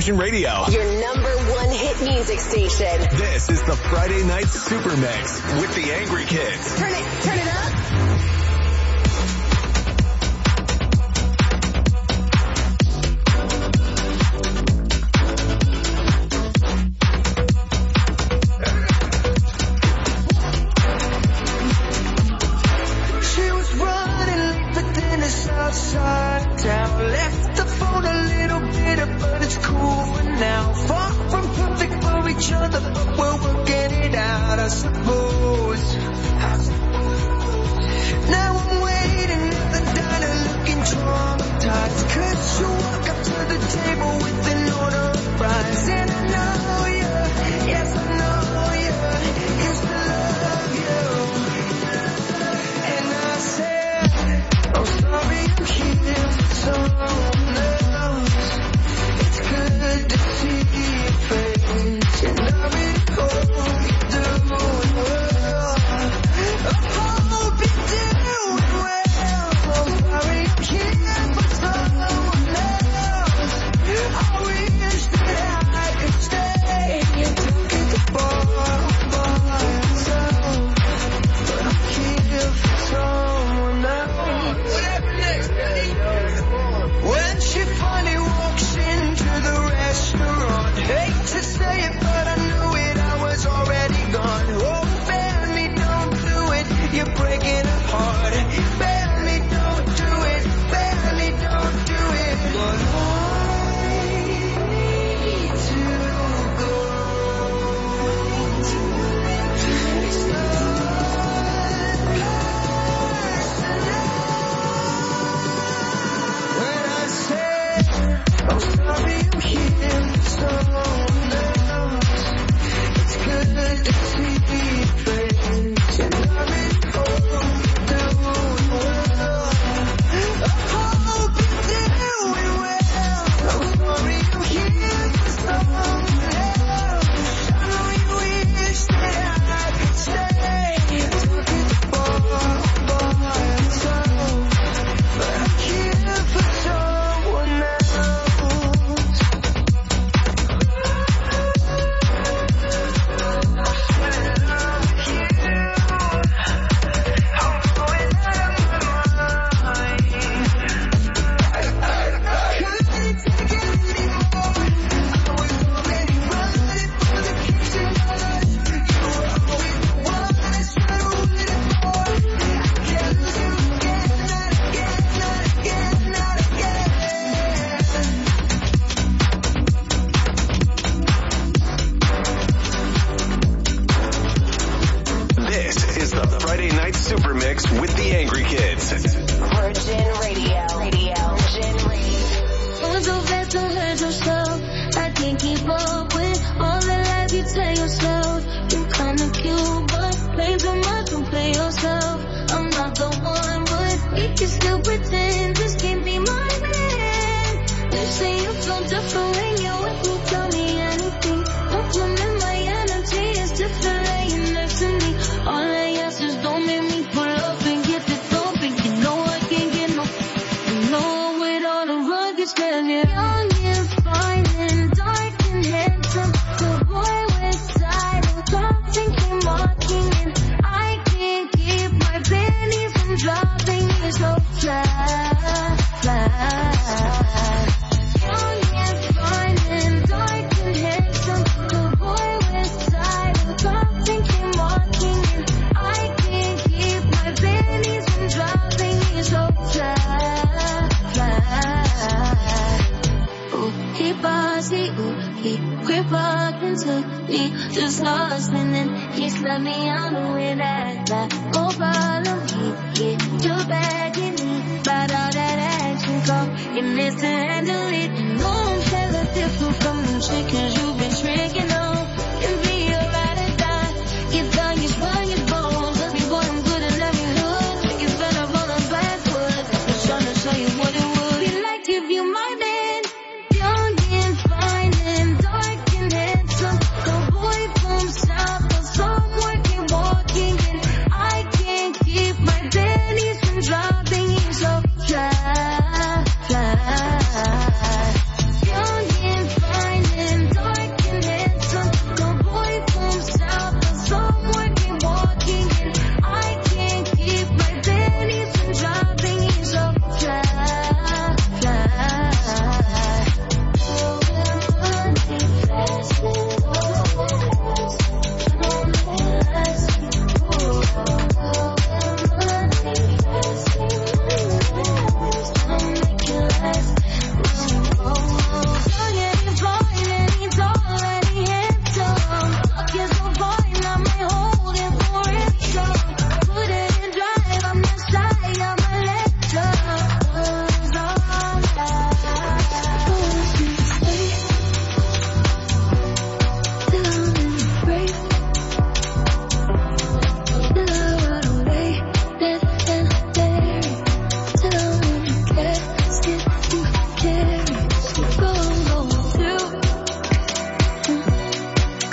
Virgin Radio. Your number one hit music station. This is the Friday Night Super Mix with the Angry Kids. Turn it up. Outside town, left the phone a little bitter, but it's cool for now. Far from perfect for each other, but we're working it out, I suppose. Now I'm waiting at the diner, looking traumatized. Could you walk up to the table with an order of fries? And I know you, yes I know you, used to love you. And I said, I'm sorry I'm here for someone else. It's good to see your face, and I really hope you're doing well. I hope you're doing well. I'm sorry I'm here for someone else. I wish that I could stay and took it to bar myself, but I'm here for someone else. When she finally walks into the restaurant, hate to say it, but I knew it, I was already gone. Oh, family, don't do it, you're breaking her heart. Family, don't do it, family, don't do it. But I need to go. It's not when I say I'm sorry I'm here for someone else. It's good to see your face, and I really hope you're doing well. I hope you're doing well. I'm sorry I'm here for someone else. I know you wish that I could stay and took it for myself, but I'm here for someone else. This is the Friday Night Super Mix with the Angry Kids. Virgin Radio. Virgin Radio. Going so fast, don't hurt yourself. I can't keep up with all the lies you tell yourself. You kinda cute, but play too much, don't play yourself. I'm not the one, but we can still pretend this can't be my man. You say you feel different when you're with me, tell me anything. Compliment my energy, it's different laying next to me. All I ask is don't make me pull up and get the thumping. You know I can't get no, you know with all the rugged stuff, yeah. Young and fine and dark and handsome, the boy with side and something came walking in. I can't keep my panties from dropping. It's so fly. Young and fine and dark and handsome, the boy with side and something came walking in. I can't keep my panties from dropping. It's so fly. Ooh, he bossy, ooh, he quit walking to me, just lost and then he slapped me on the way that no problem, he get your back and he bought all that action, come and miss to handle it. No, I'm hella different from them chickens you've been tricking on. Can be a ride or die, get down, you swung your bones. Let me boy, I'm good and let me hood. Take it better on the backwards. I'm trying to show you what it would be like if you my man. Young and fine and dark and handsome, the boy from south of somewhere came walking in. I can't keep my panties from dropping. He's so fly. Young and fine.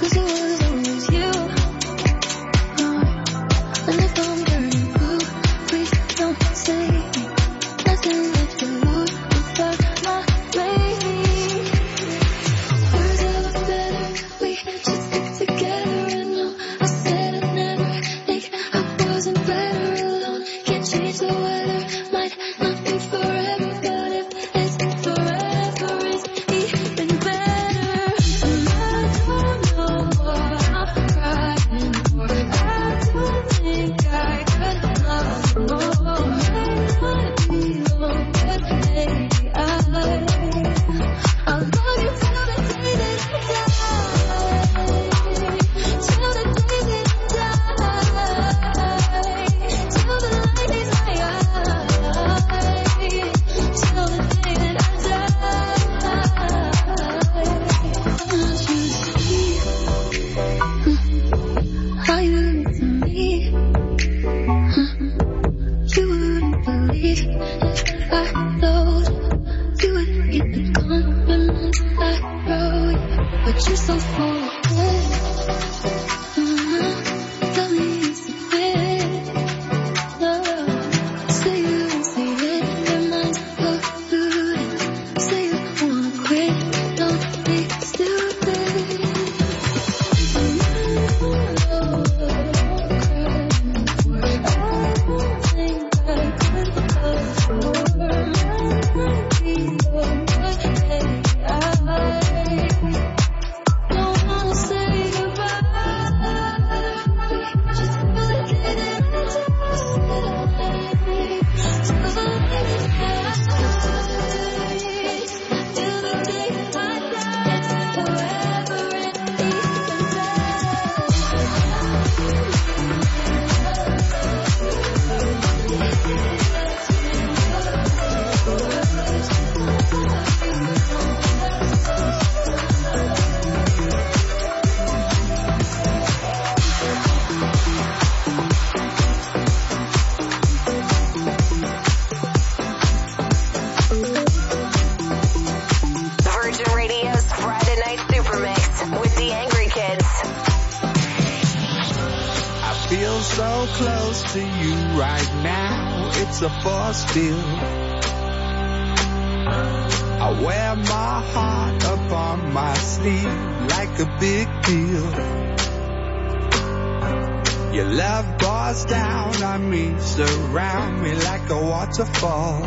Waterfall,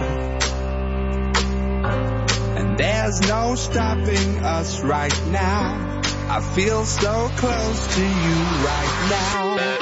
and there's no stopping us right now. I feel so close to you right now.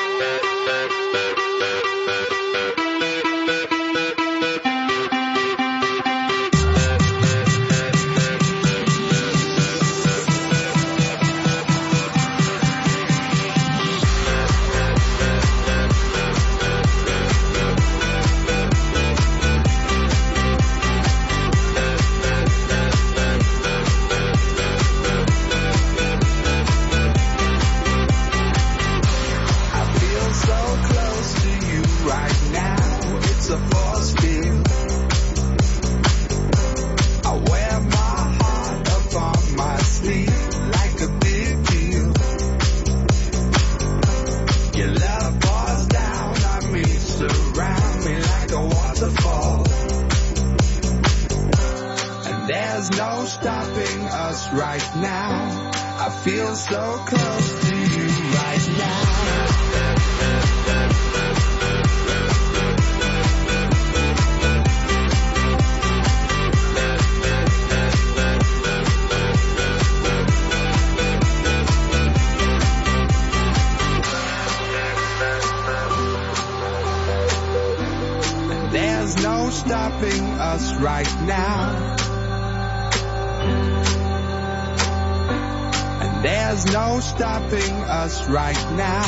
Right now,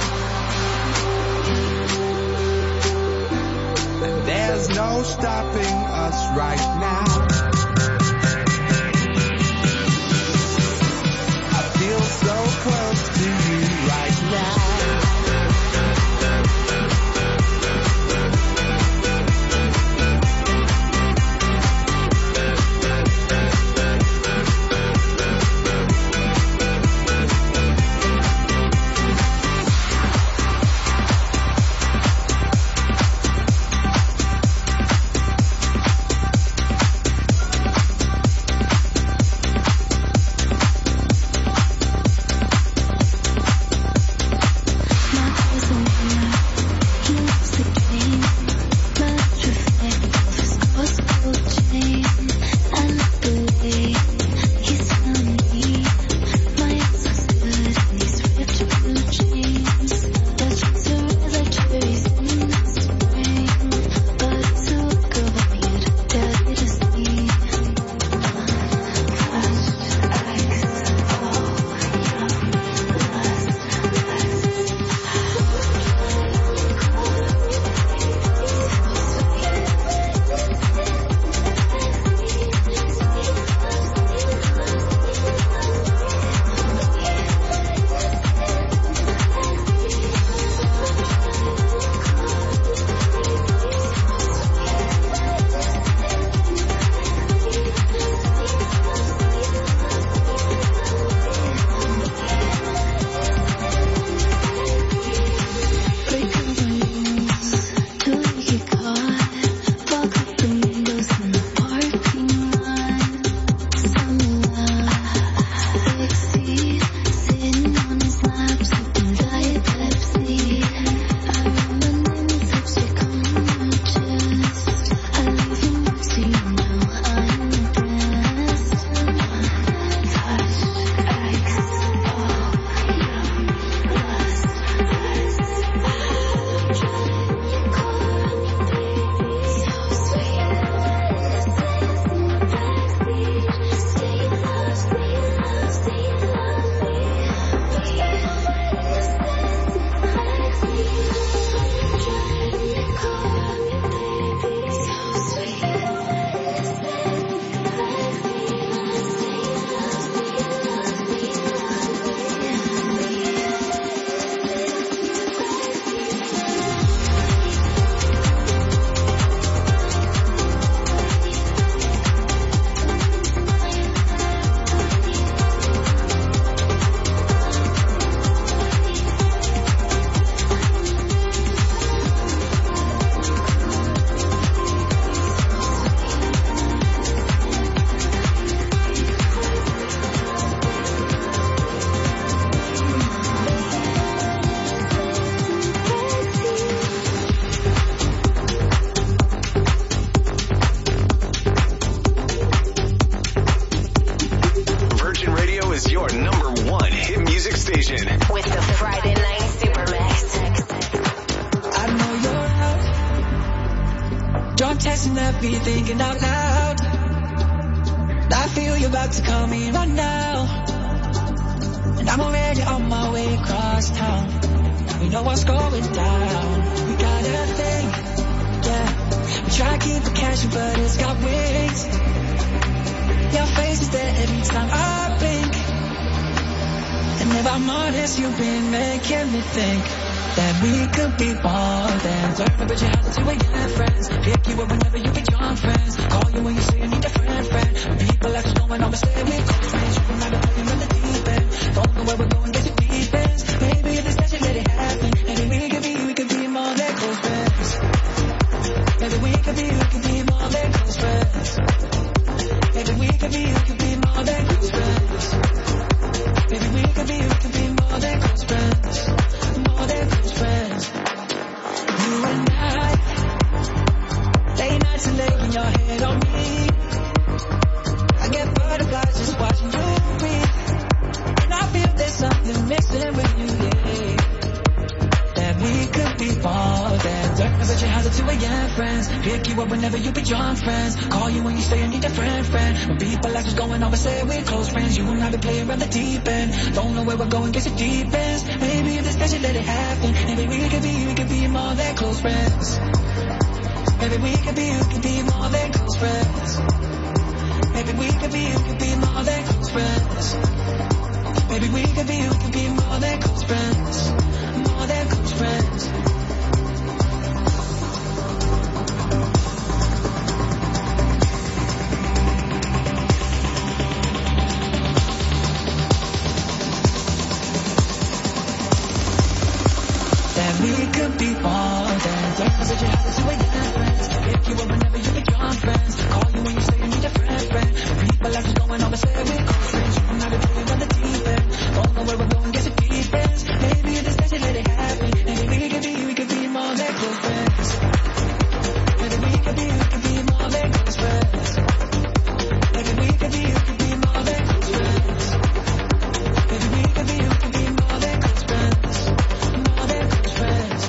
and there's no stopping us right now. I feel so close to you right now. station. With the Friday Night Super Mix. I know you're out. Drunk texting that be thinking out loud. I feel you're about to call me right now. And I'm already on my way across town. We know what's going down. We got a thing, yeah. We try to keep it casual, but it's got wings. Your face is there every time I blink. And if I'm honest, you've been making me think that we could be more than turn up at your house at 2 a.m. friends. Pick you up whenever you get drunk friends. Call you when you say you need a friend. When people ask what's going on, but stay with close friends. You and I be playing on the deep end. Don't know where we're going, guess it depends. Maybe if it's special, let it happen. Maybe we could be more than close friends. Maybe we could be more than close friends. Maybe we could be more than close friends. Maybe we could be more than close friends. More than close friends. You and I, late nights and laying your head on me. I get butterflies just watching you breathe. And I feel there's something missing with you, yeah. That we could be more than turn up at your house at 2 a.m. friends. Pick you up whenever you be drunk friends. Call you when you say you need a friend. When people ask what's going on, but say we're close friends. You and I be playing around the deep end. Don't know where we're going, guess it depends. Maybe if it's special, let it happen. Maybe we could be more than close friends. Maybe we could be more than close friends. Maybe we could be more than close friends. Maybe we could be more than close friends. More than close friends. We could be more than turn up at your house at 2 a.m. friends. Pick you up whenever you be drunk friends. Call you when you say you need a friend. People ask what's going on, but say we're close friends. You and I be playing on the deep end. Don't know where we're going, guess it depends. Maybe if it's special, let it happen. Maybe we could be more than close friends. Maybe we could be more than close friends. Maybe we could be more than close friends. Maybe we could be more than close friends. More than close friends.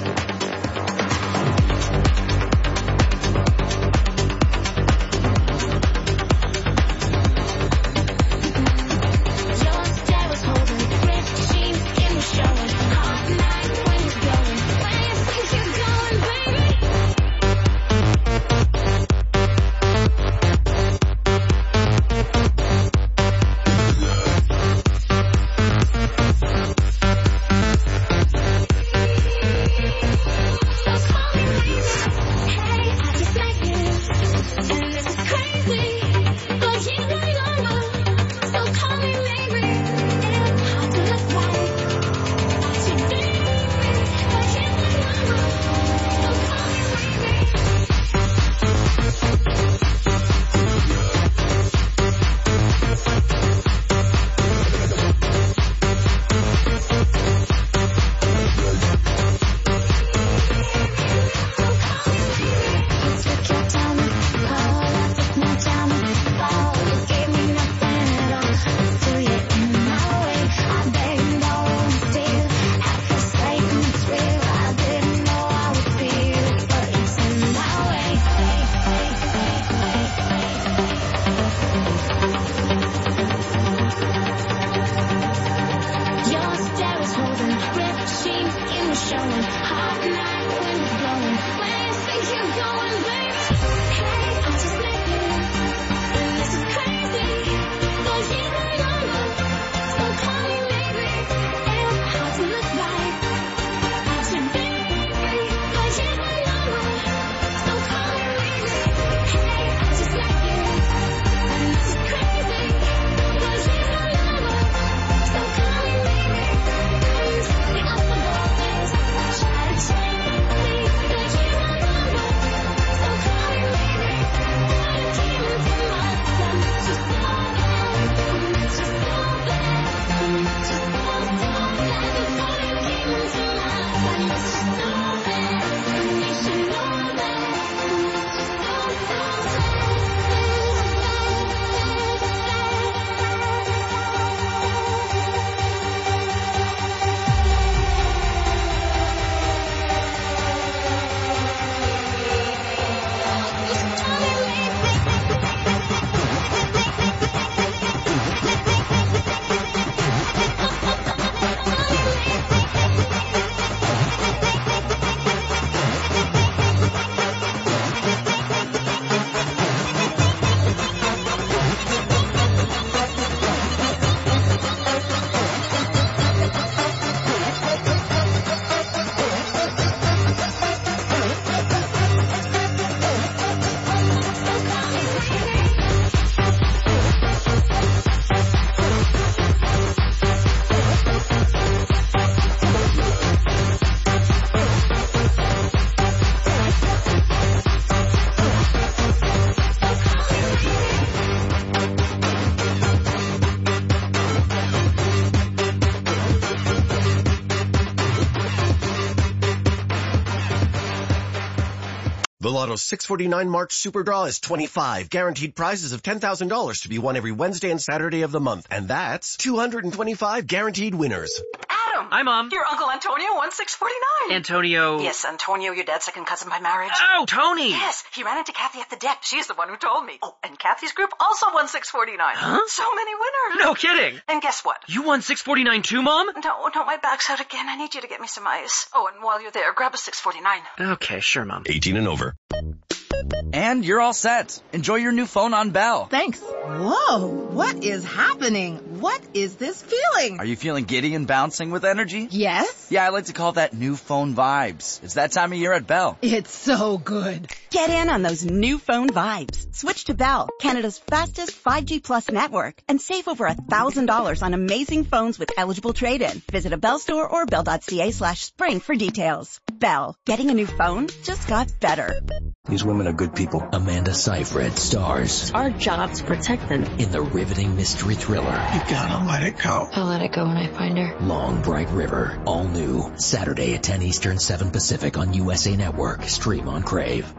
The Lotto 649 March Super Draw is 25. Guaranteed prizes of $10,000 to be won every Wednesday and Saturday of the month. And that's 225 guaranteed winners. Adam! Hi, Mom. Your Uncle Antonio won 649. Antonio... Yes, Antonio, your dad's second cousin by marriage. Oh, Tony! Yes, he ran into Kathy at the dep. She's the one who told me. Oh, and Kathy's group also won 649. Huh? So many winners. No kidding. And guess what? You won 649 too, Mom? No, my back's out again. I need you to get me some ice. Oh, and while you're there, grab a 649. Okay, sure, Mom. 18 and over. And you're all set. Enjoy your new phone on Bell. Thanks. Whoa, what is happening? What is this feeling? Are you feeling giddy and bouncing with energy? Yes. Yeah, I like to call that new phone vibes. It's that time of year at Bell. It's so good. Get in on those new phone vibes. Switch to Bell, Canada's fastest 5G Plus network, and save over $1,000 on amazing phones with eligible trade-in. Visit a Bell store or bell.ca/spring for details. Bell, getting a new phone just got better. These women are good people. Amanda Seyfried stars. It's our job to protect them. In the riveting mystery thriller. You gotta let it go. I'll let it go when I find her. Long Bright River. All new. Saturday at 10 Eastern, 7 Pacific on USA Network. Stream on Crave.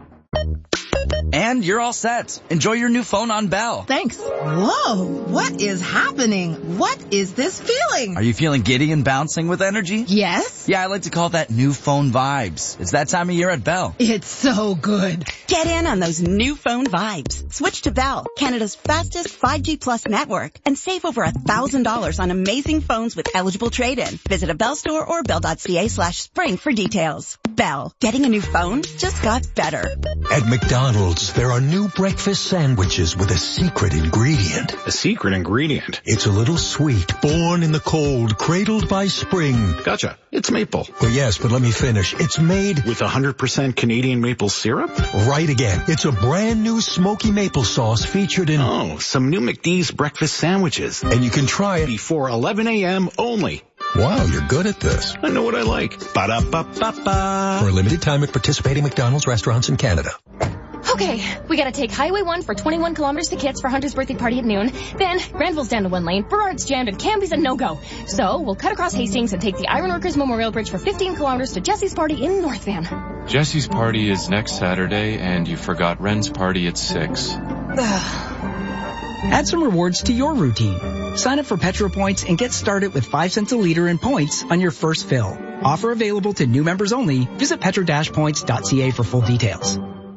And you're all set. Enjoy your new phone on Bell. Thanks. Whoa, what is happening? What is this feeling? Are you feeling giddy and bouncing with energy? Yes. Yeah, I like to call that new phone vibes. It's that time of year at Bell. It's so good. Get in on those new phone vibes. Switch to Bell, Canada's fastest 5G Plus network, and save over $1,000 on amazing phones with eligible trade-in. Visit a Bell store or bell.ca/spring for details. Bell, getting a new phone just got better. At McDonald's, there are new breakfast sandwiches with a secret ingredient. A secret ingredient? It's a little sweet, born in the cold, cradled by spring. Gotcha. It's maple. Well, yes, but let me finish. It's made with 100% Canadian maple syrup? Right again. It's a brand new smoky maple sauce featured in... Oh, some new McD's breakfast sandwiches. And you can try it before 11 a.m. only. Wow, you're good at this. I know what I like. Ba-da-ba-ba-ba. For a limited time at participating McDonald's restaurants in Canada. Okay, we gotta take Highway 1 for 21 kilometers to Kits for Hunter's birthday party at noon. Then, Granville's down to one lane, Burrard's jammed, and Canby's a no-go. So, we'll cut across Hastings and take the Ironworkers Memorial Bridge for 15 kilometers to Jesse's party in North Van. Jesse's party is next Saturday, and you forgot Ren's party at 6. Add some rewards to your routine. Sign up for Petro Points and get started with 5 cents a liter in points on your first fill. Offer available to new members only. Visit petro-points.ca for full details.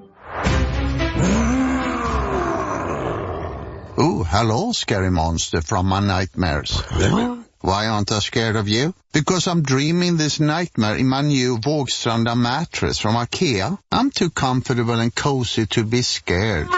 Oh, hello, scary monster from my nightmares. Why aren't I scared of you? Because I'm dreaming this nightmare in my new Vågstranda mattress from IKEA. I'm too comfortable and cozy to be scared.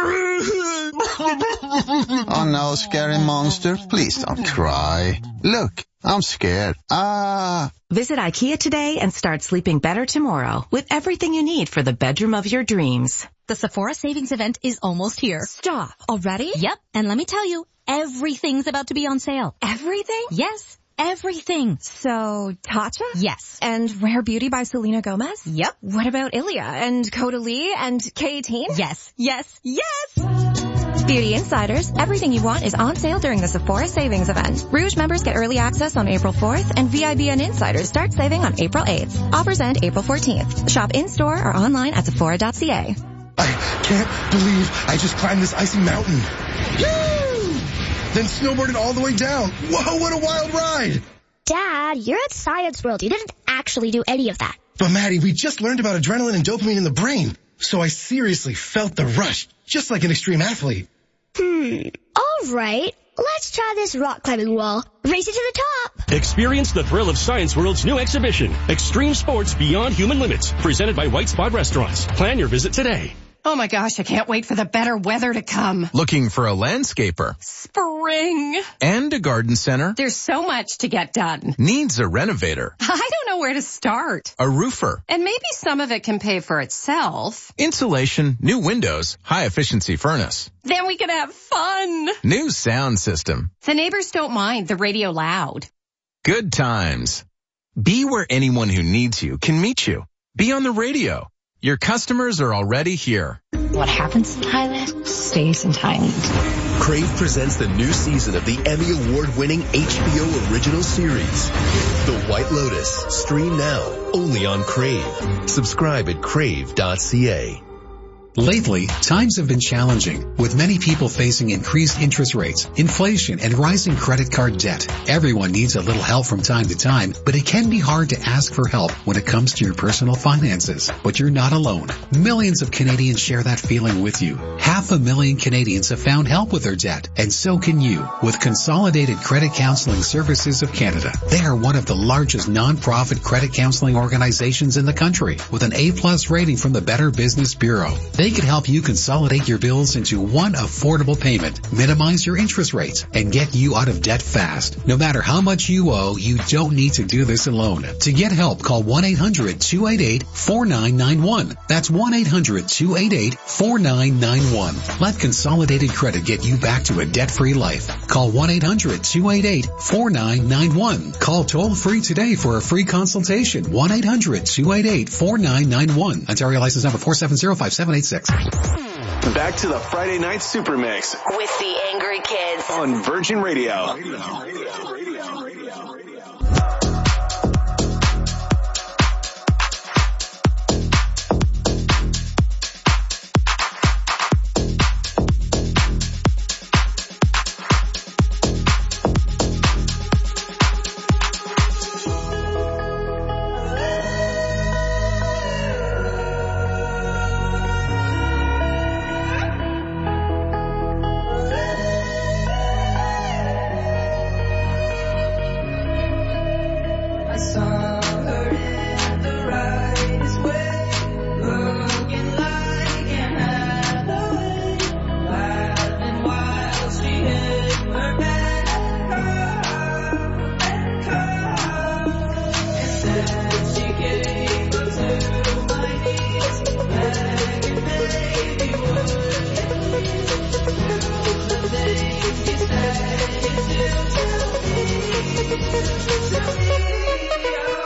Oh no, scary monster, please don't cry. Look, I'm scared. Visit IKEA today and start sleeping better tomorrow with everything you need for the bedroom of your dreams. The Sephora Savings Event is almost here. Stop. Already? Yep. And let me tell you, everything's about to be on sale. Everything? Yes. Everything. So, Tatcha? Yes. And Rare Beauty by Selena Gomez? Yep. What about Ilia and Caudalie and K18? Yes. Yes. Yes! Beauty Insiders, everything you want is on sale during the Sephora Savings Event. Rouge members get early access on April 4th, and VIBN Insiders start saving on April 8th. Offers end April 14th. Shop in-store or online at Sephora.ca. I can't believe I just climbed this icy mountain. Woo! Then snowboarded all the way down. Whoa, what a wild ride! Dad, you're at Science World. You didn't actually do any of that. But Maddie, we just learned about adrenaline and dopamine in the brain. So I seriously felt the rush, just like an extreme athlete. All right. Let's try this rock climbing wall. Race it to the top. Experience the thrill of Science World's new exhibition, Extreme Sports Beyond Human Limits, presented by White Spot Restaurants. Plan your visit today. Oh my gosh, I can't wait for the better weather to come. Looking for a landscaper? Spring. And a garden center? There's so much to get done. Needs a renovator? I don't know where to start. A roofer? And maybe some of it can pay for itself. Insulation, new windows, high efficiency furnace. Then we can have fun. New sound system. The neighbors don't mind the radio loud. Good times. Be where anyone who needs you can meet you. Be on the radio. Your customers are already here. What happens in Thailand stays in Thailand. Crave presents the new season of the Emmy Award-winning HBO original series, The White Lotus. Stream now, only on Crave. Subscribe at crave.ca. Lately, times have been challenging, with many people facing increased interest rates, inflation, and rising credit card debt. Everyone needs a little help from time to time, but it can be hard to ask for help when it comes to your personal finances. But you're not alone. Millions of Canadians share that feeling with you. 500,000 Canadians have found help with their debt, and so can you with Consolidated Credit Counseling Services of Canada. They are one of the largest non-profit credit counseling organizations in the country with an A+ rating from the Better Business Bureau. They can help you consolidate your bills into one affordable payment, minimize your interest rates, and get you out of debt fast. No matter how much you owe, you don't need to do this alone. To get help, call 1-800-288-4991. That's 1-800-288-4991. Let Consolidated Credit get you back to a debt-free life. Call 1-800-288-4991. Call toll-free today for a free consultation. 1-800-288-4991. Ontario license number 4705786. Back to the Friday Night Super Mix with the Angry Kids on Virgin Radio. Tell me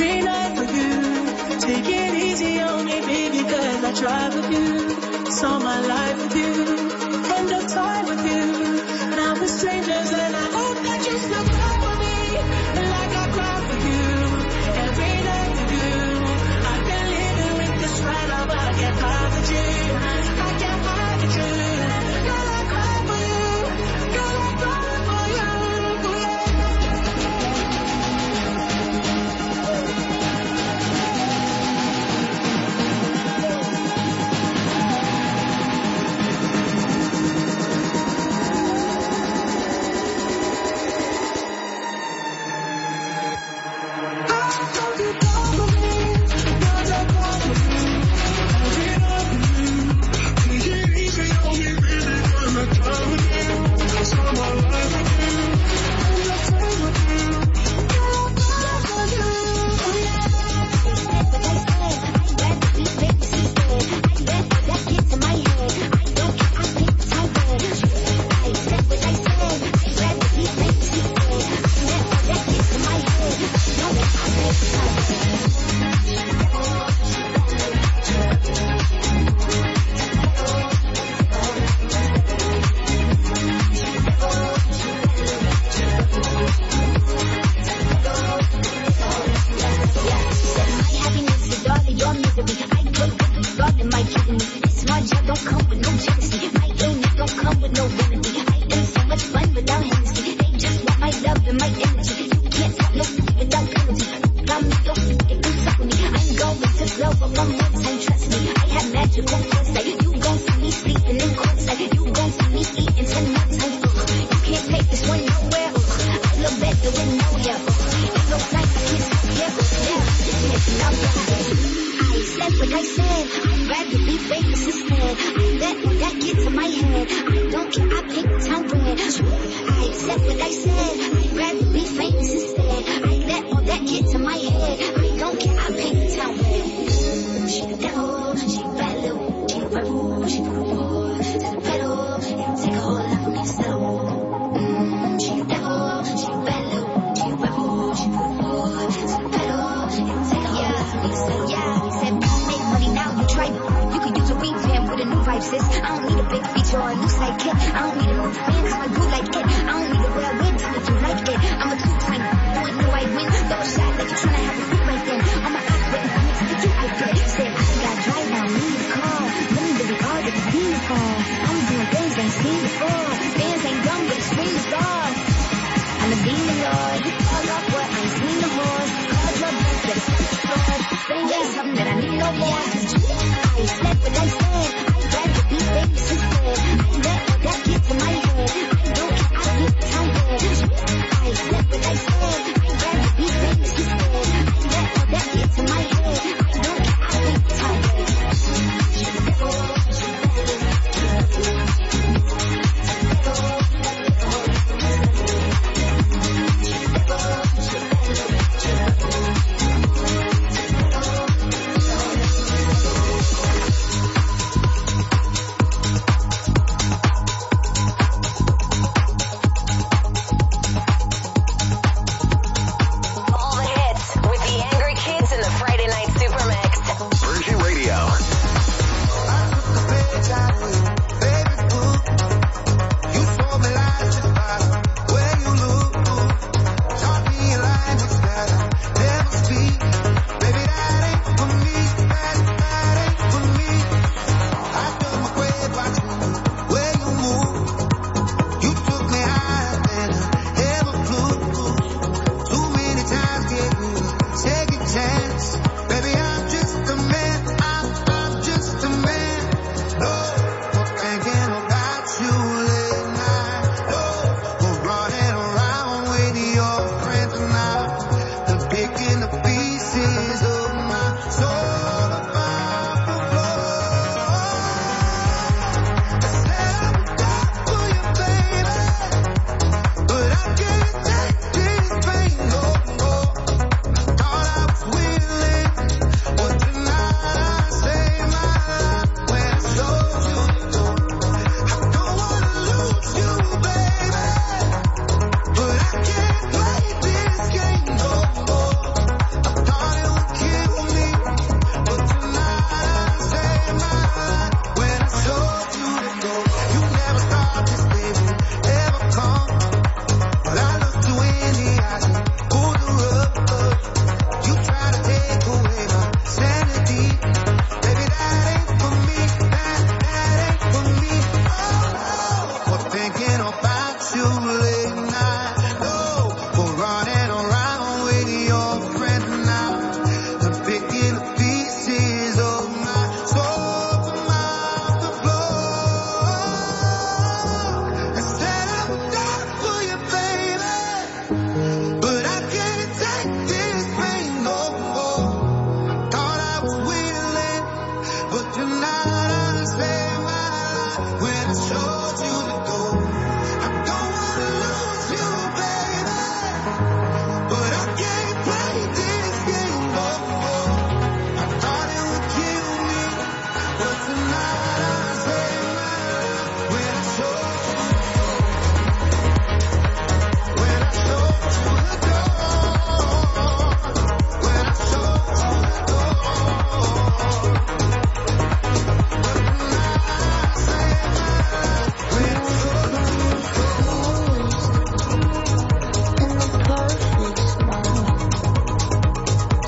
every night for you. Take it easy on me, baby, cause I tried with you. It's all my life with you. End of time with you. Now we're strangers and I hope that you still cry for me. Like I cry for you. Every night with you. I've been living with this right now, but I can't hide with you. I can't hide with you. Girl, I cry for you. Girl, I cry for you.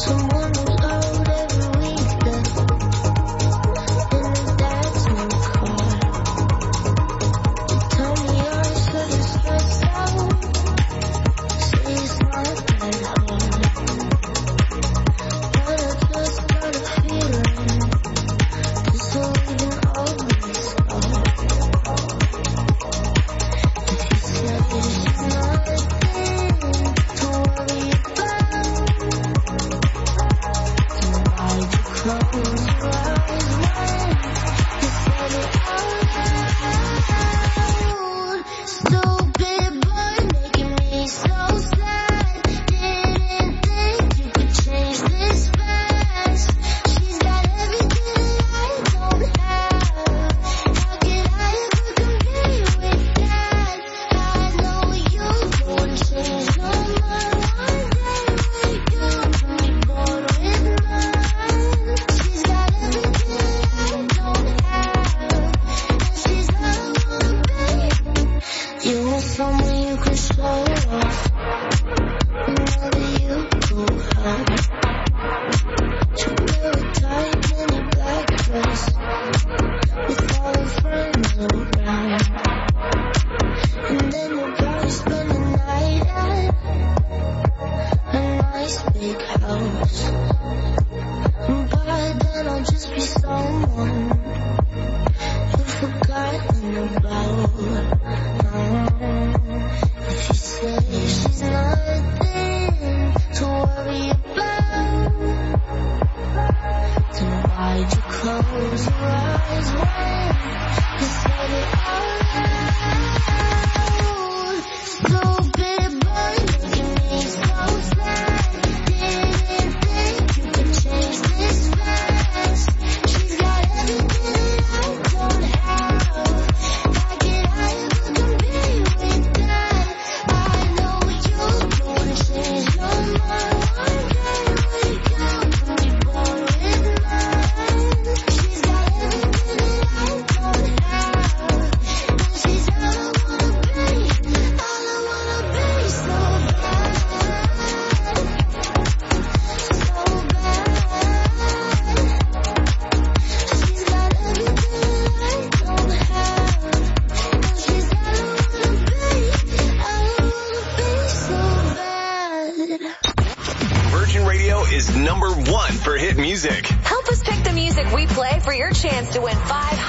Help us pick the music we play for your chance to win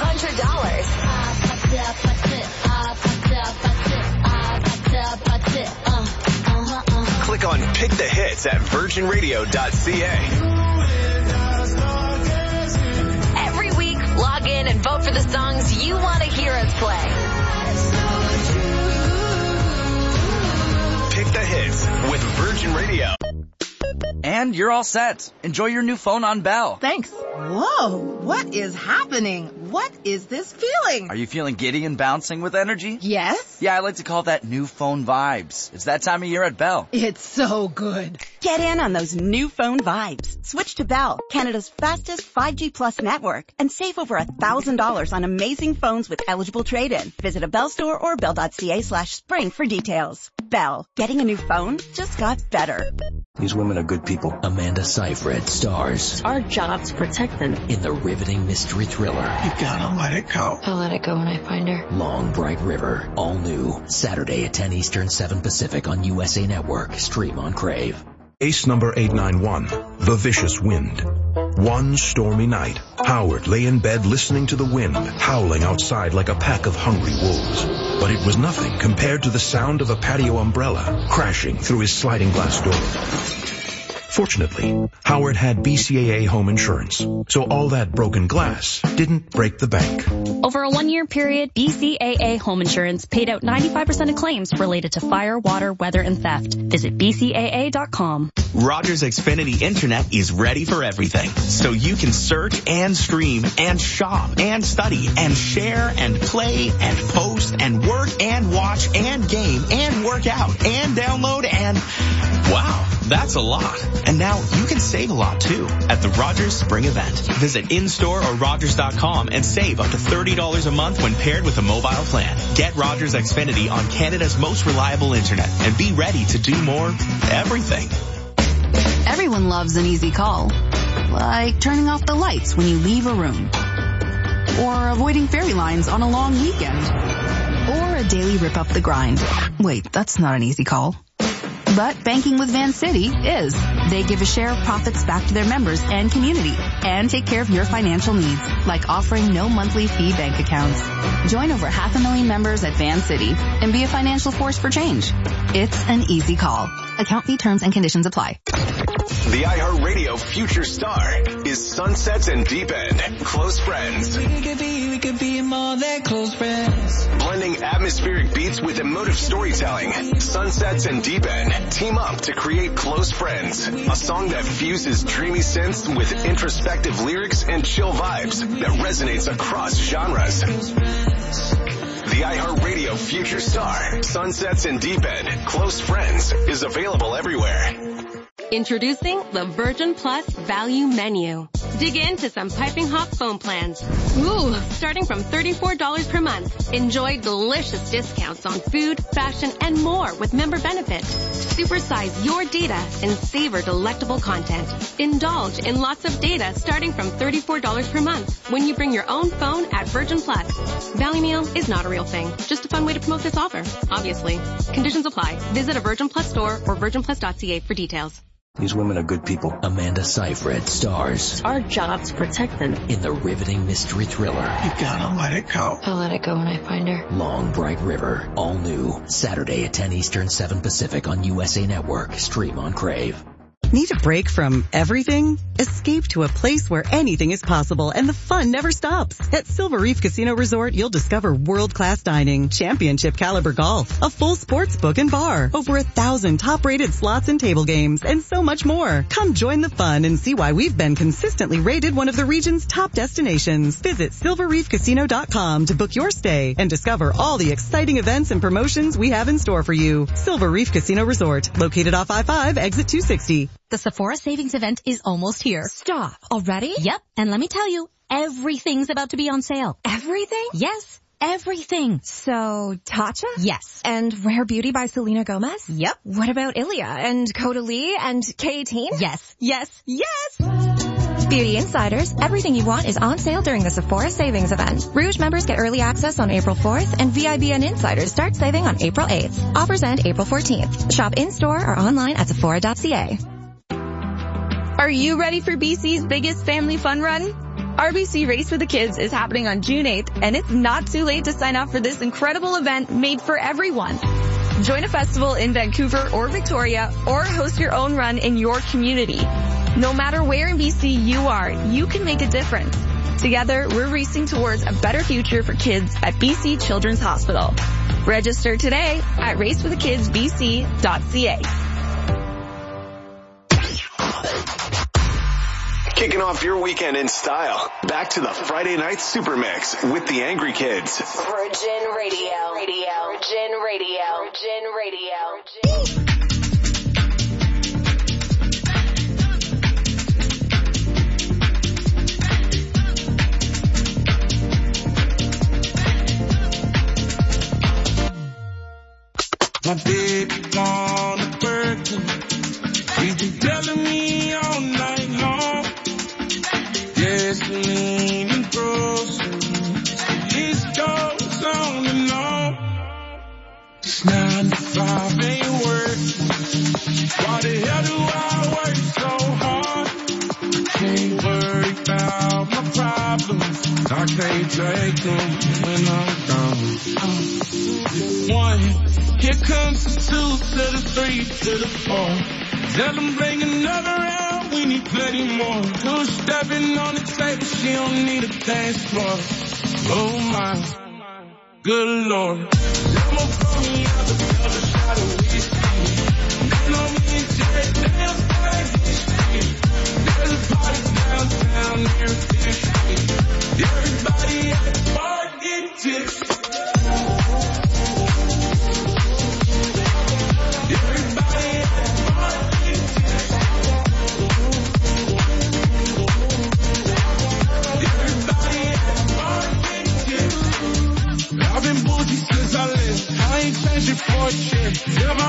$500. Click on Pick the Hits at virginradio.ca. Every week, log in and vote for the songs you want to hear us play. Pick the Hits with Virgin Radio. And you're all set. Enjoy your new phone on Bell. Thanks. Whoa, what is happening? What is this feeling? Are you feeling giddy and bouncing with energy? Yes. Yeah, I like to call that new phone vibes. It's that time of year at Bell. It's so good. Get in on those new phone vibes. Switch to Bell, Canada's fastest 5G plus network, and save over $1,000 on amazing phones with eligible trade-in. Visit a Bell store or bell.ca/spring for details. Bell, getting a new phone just got better. These women are good people. Amanda Seyfried stars. Our job to protect them. In the riveting mystery thriller. You gotta let it go. I'll let it go when I find her. Long Bright River. All new. Saturday at 10 Eastern, 7 Pacific on USA Network. Stream on Crave. Ace number 891, The Vicious Wind. One stormy night, Howard lay in bed listening to the wind, howling outside like a pack of hungry wolves. But it was nothing compared to the sound of a patio umbrella crashing through his sliding glass door. Fortunately, Howard had BCAA home insurance, so all that broken glass didn't break the bank. Over a 1-year period, BCAA home insurance paid out 95% of claims related to fire, water, weather, and theft. Visit BCAA.com. Rogers Xfinity Internet is ready for everything, so you can search and stream and shop and study and share and play and post and work and watch and game and work out and download and wow, that's a lot. And now you can save a lot too at the Rogers Spring Event. Visit in-store or Rogers.com and save up to $30 a month when paired with a mobile plan. Get Rogers Xfinity on Canada's most reliable internet and be ready to do more everything. Every Everyone loves an easy call. Like turning off the lights when you leave a room. Or avoiding fairy lines on a long weekend. Or a daily rip up the grind. Wait, that's not an easy call. But banking with Vancity is. They give a share of profits back to their members and community and take care of your financial needs, like offering no monthly fee bank accounts. Join over 500,000 members at Vancity and be a financial force for change. It's an easy call. Account fee terms and conditions apply. The iHeartRadio Future Star is Sunsets and Deep End, Close Friends. We could be more than close friends. Blending atmospheric beats with emotive storytelling, Sunsets and Deep End team up to create Close Friends, a song that fuses dreamy synths with introspective lyrics and chill vibes that resonates across genres. The iHeartRadio Future Star, Sunsets and Deep End, Close Friends is available everywhere. Introducing the Virgin Plus Value Menu. Dig into some piping hot phone plans. Ooh, starting from $34 per month. Enjoy delicious discounts on food, fashion, and more with member benefits. Supersize your data and savor delectable content. Indulge in lots of data starting from $34 per month when you bring your own phone at Virgin Plus. Value Meal is not a real thing, just a fun way to promote this offer, obviously. Conditions apply. Visit a Virgin Plus store or virginplus.ca for details. These women are good people. Amanda Seyfried stars. Our job's protect them. In the riveting mystery thriller. You gotta let it go. I'll let it go when I find her. Long Bright River. All new. Saturday at 10 Eastern, 7 Pacific on USA Network. Stream on Crave. Need a break from everything? Escape to a place where anything is possible and the fun never stops. At Silver Reef Casino Resort, you'll discover world-class dining, championship caliber golf, a full sports book and bar, over 1,000 top-rated slots and table games, and so much more. Come join the fun and see why we've been consistently rated one of the region's top destinations. Visit silverreefcasino.com to book your stay and discover all the exciting events and promotions we have in store for you. Silver Reef Casino Resort, located off I-5, exit 260. The Sephora Savings Event is almost here. Stop. Already? Yep. And let me tell you, everything's about to be on sale. Everything? Yes. Everything. So, Tatcha? Yes. And Rare Beauty by Selena Gomez? Yep. What about Ilia and Caudalie and K18? Yes. Yes. Yes! Beauty Insiders, everything you want is on sale during the Sephora Savings Event. Rouge members get early access on April 4th, and VIBN Insiders start saving on April 8th. Offers end April 14th. Shop in-store or online at Sephora.ca. Are you ready for BC's biggest family fun run? RBC Race for the Kids is happening on June 8th, and it's not too late to sign up for this incredible event made for everyone. Join a festival in Vancouver or Victoria, or host your own run in your community. No matter where in BC you are, you can make a difference. Together, we're racing towards a better future for kids at BC Children's Hospital. Register today at raceforthekidsbc.ca. Kicking off your weekend in style. Back to the Friday Night Super Mix with the Angry Kids. Virgin Radio. Virgin Radio. Virgin Radio. My baby on the Birkin. She's been telling me all night long. Gasoline and groceries. This goes on and on. It's 9 to 5 ain't working. Why the hell do I work so hard? Can't worry about my problems. I can't take them when I'm gone. 1, here comes the 2 to the 3 to the 4. Tell them bring another round, we need plenty more. 2 stepping on the table, she don't need a dance floor. Oh my, good Lord. I'ma pull me out the other side of whiskey. You know me and Jared dance like history. There's a party downtown near 50. Everybody at the bar getting tipsy. I've been bougie since I left. I ain't changing for a chick. Tell my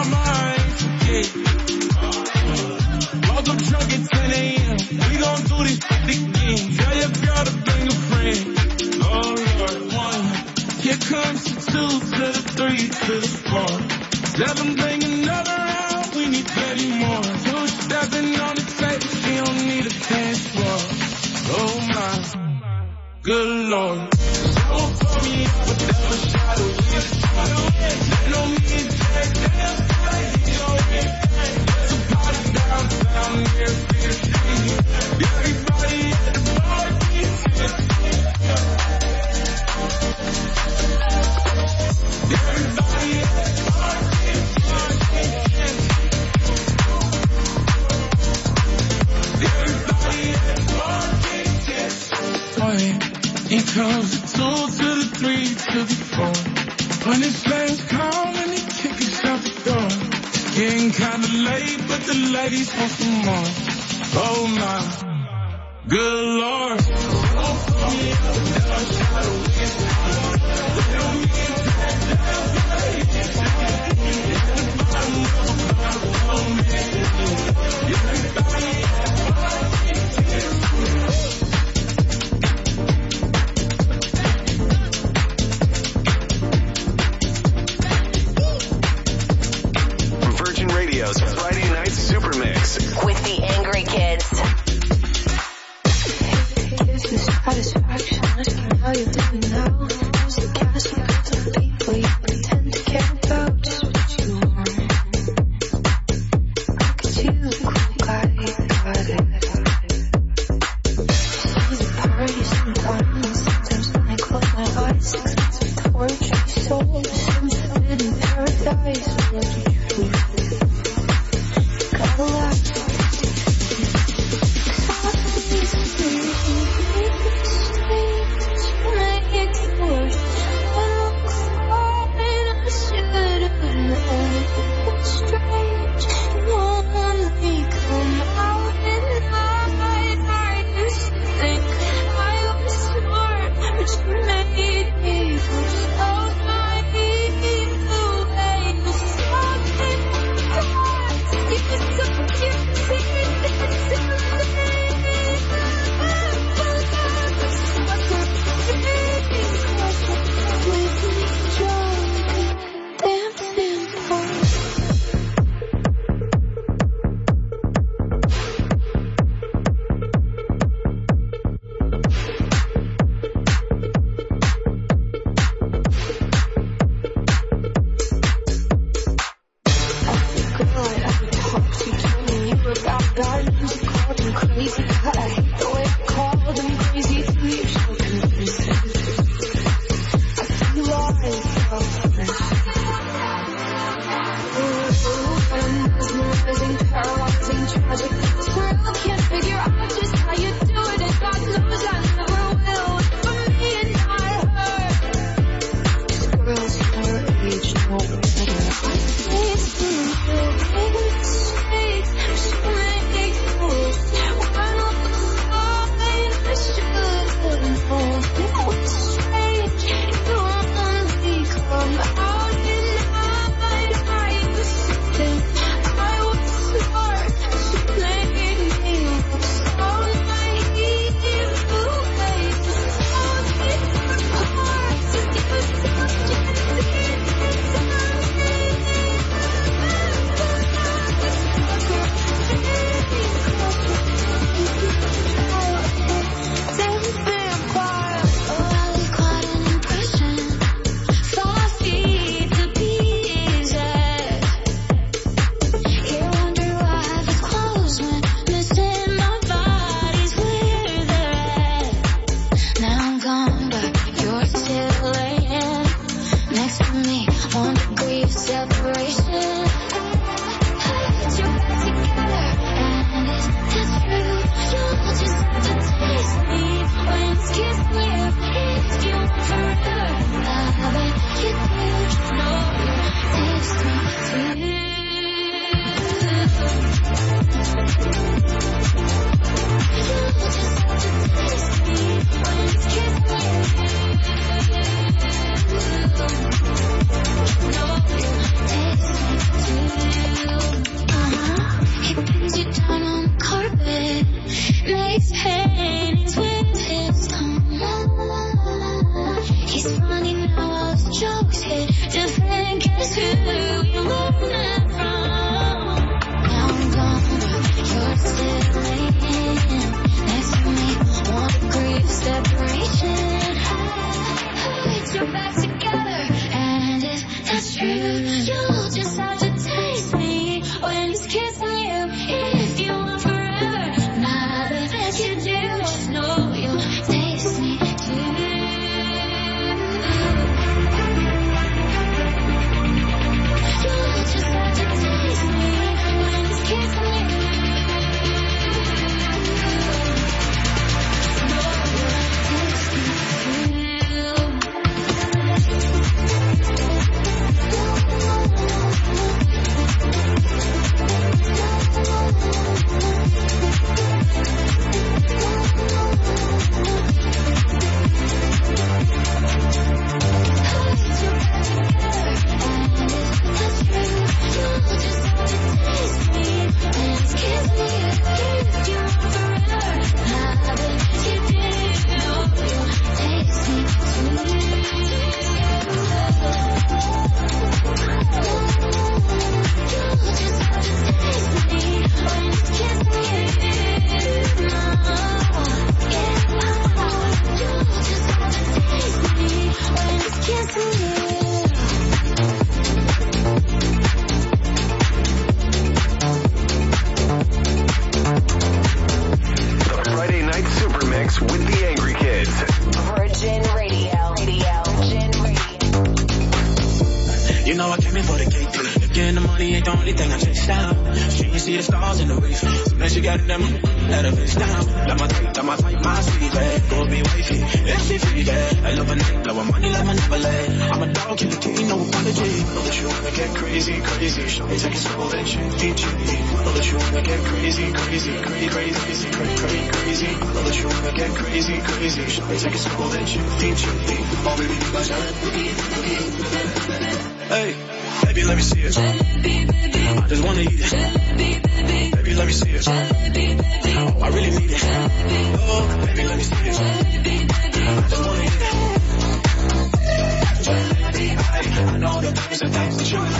this again. Tell your girl to bring a friend. Oh Lord, 1. Here comes the 2 to the 3 to the 4. 7 bring another round. We need 30 more. 2 stepping on the table. She don't need a dance floor. Oh my, good Lord. So for me, without a shadow, let no me take down. There's a party downtown near 15. Everybody at the party is 15. Everybody at the party is 15. Everybody at the party is 15. It comes the 2 to the 3 to the 4. When it's flames come and they kick us out the door. Getting kinda late, but the ladies want some more. Oh my, good Lord. Virgin Radio's Friday Night Super Mix with the Angry Kids. Gives you satisfaction, asking how you're doing now. Who's the gas you got the people you pretend to care about? Just what you want. Look at you, cool guy, got it. See the party sometimes. Sometimes when I close my eyes, 6 months of torture, soul, some forbidden paradise. What you truth. Gotta laugh. When takes pain, he's with his tongue. He's funny now, all his jokes hit different. Guess who you learned that from? Now I'm gone, you're still laying next to me. 1 degree of separation. Put your back together, and if that's true, you'll just have to taste me when he's kissing you. If you want forever, now that you do, just know you'll taste me too. You'll just have to taste me when he's kissing you. Just know you'll taste me Hey, baby, let me see it. I just wanna eat it. Baby, let me see it. Oh, I really need it. Oh, baby, let me see it. I just wanna eat it. I know the things and things that you like.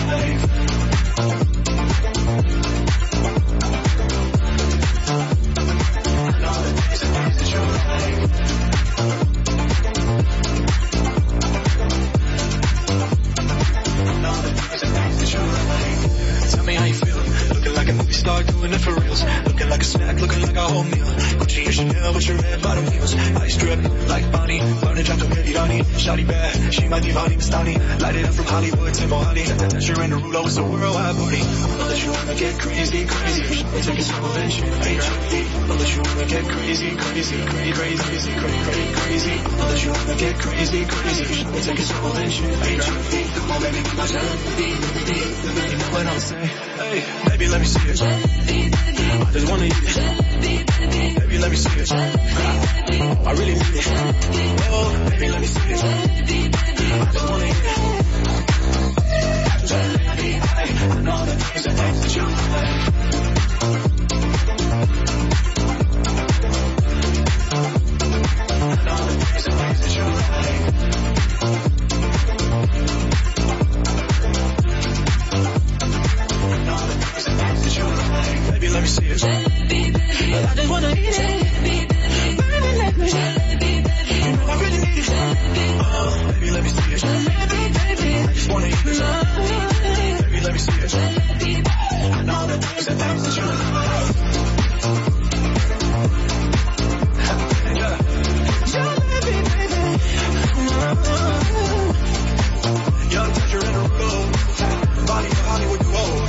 Doing it for reals. Looking like a snack, looking like a whole meal. Gucci and Chanel with your red bottom heels. Ice drip like Bonnie. Burning drop to baby Donnie. Shawty bad, she might be Vonnie Mastani. Light it up from Hollywood to Mohani. Dasher and Derulo, it's a worldwide party. Know that you wanna get crazy, crazy. Take it slow and shit, H-I-P. Know that you wanna get crazy, crazy, crazy, crazy, crazy, crazy. Know that you wanna get crazy, crazy. Take it slow and shit, H-I-P. Come on, baby, give my shot. You know what I'm saying? Hey, baby, let me see it. I just wanna eat it. Baby, let me see it. I really need it. Oh, baby, let me see it. I just wanna eat it. I know the things and things that you like. I know the things and things that you like. Baby, let me see it. I just wanna eat it. Baby, let me. You know I really need it. Oh, baby, let me see it. I just wanna eat it. Baby, let me see it. I know the things and things that you like. Yeah. Baby. Young treasure in a row. Body for Hollywood gold.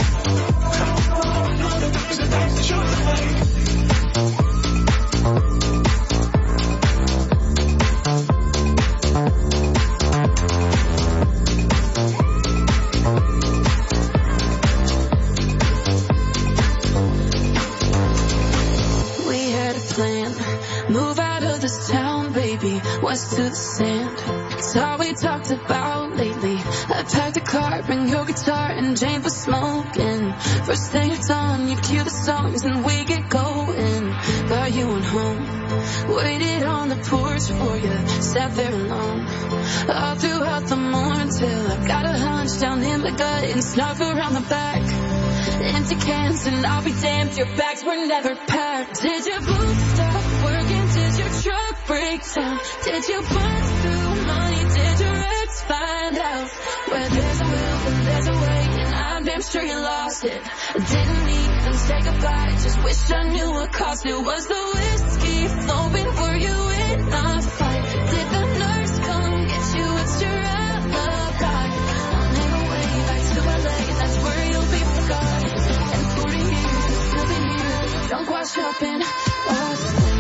West to the sand. It's all we talked about lately. I pack the car, bring your guitar and Jane for smoking. First thing it's on, you cue the songs and we get going. But you went home, waited on the porch for you, sat there alone all throughout the morning till I got a hunch down in my gut and snuck around the back. Empty cans and I'll be damned, your bags were never packed. Did your boots stop working? Did your truck break down? Did you burn through money? Did your ex find out? Where there's a will and there's a way, and I'm damn sure you lost it. Didn't even say goodbye, just wish I knew what cost it. Was the whiskey flowing? Were you in a fight? Did the nurse come get you? It's your alibi. On their way back to LA, that's where you'll be forgotten. And 40 years you'll still be here, drunk washed up in Boston.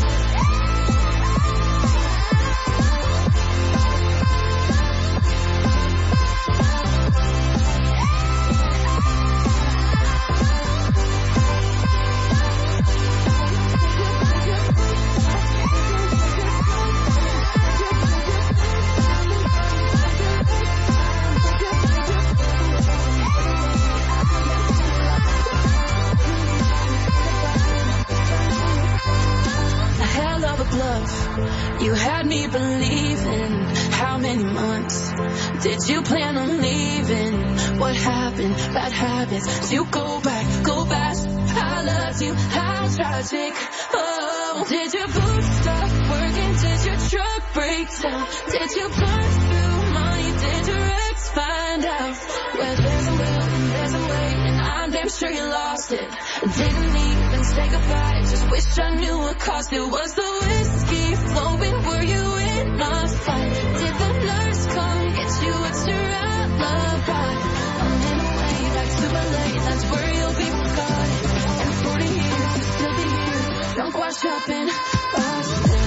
You had me believing. How many months did you plan on leaving? What happened? Bad habits. You go back, go fast. I loved you. How tragic. Oh, did your boots stop working? Did your truck break down? Did you burn through money? Did your ex find out? Where there's a will and there's a way, and I'm damn sure you lost it. Didn't even say goodbye, just wish I knew what cost it. Was the whiskey flowing? Were you in a fight? Did the nurse come get you? It's your alibi. I'm in a way back to LA, that's where you'll be forgotten. And 40 years you'll still be here, drunk washed up in Boston.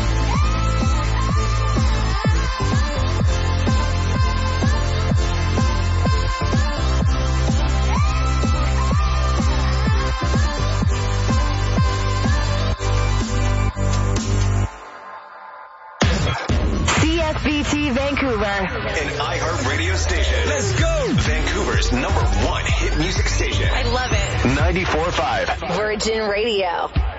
CSBT Vancouver. An iHeart radio station. Let's go. Vancouver's #1 hit music station. I love it. 94.5. Virgin Radio.